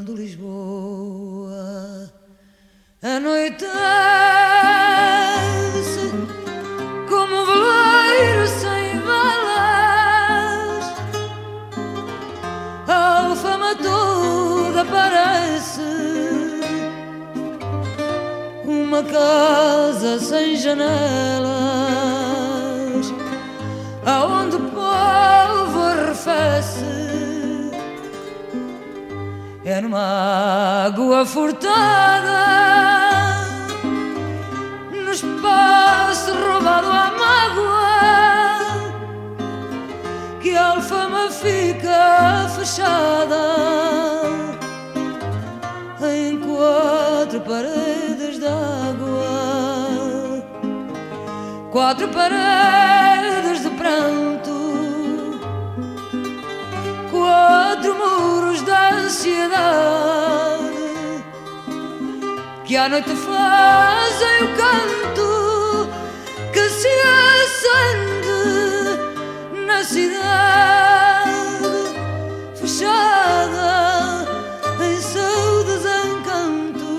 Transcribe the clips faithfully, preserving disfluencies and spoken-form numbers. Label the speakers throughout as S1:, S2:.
S1: quando Lisboa anoitece como um veleiro sem velas, a Alfama toda parece uma casa sem janelas, aonde o povo arrefece. É numa água furtada, no espaço roubado à mágoa, que a Alfama fica fechada em quatro paredes d'água, quatro paredes de pranto, quatro muros da ansiedade, que à noite fazem o canto que se acende na cidade fechada em seu desencanto.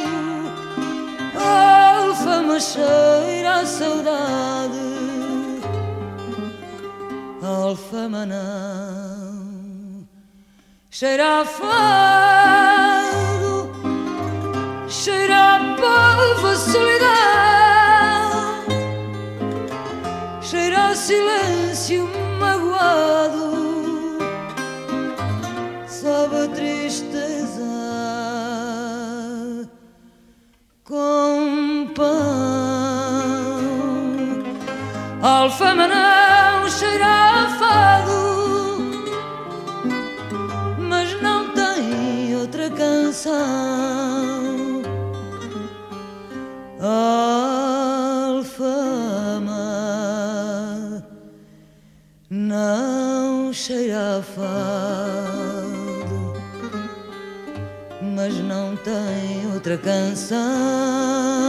S1: A Alfama cheira a saudade, a Alfama não cheira a fado, cheira a povo, a solidão, cheira a silêncio magoado, sabe a tristeza com pão. A Alfama não cheira a fado, mas não tem outra canção. A Alfama não cheira a fado, mas não tem outra canção.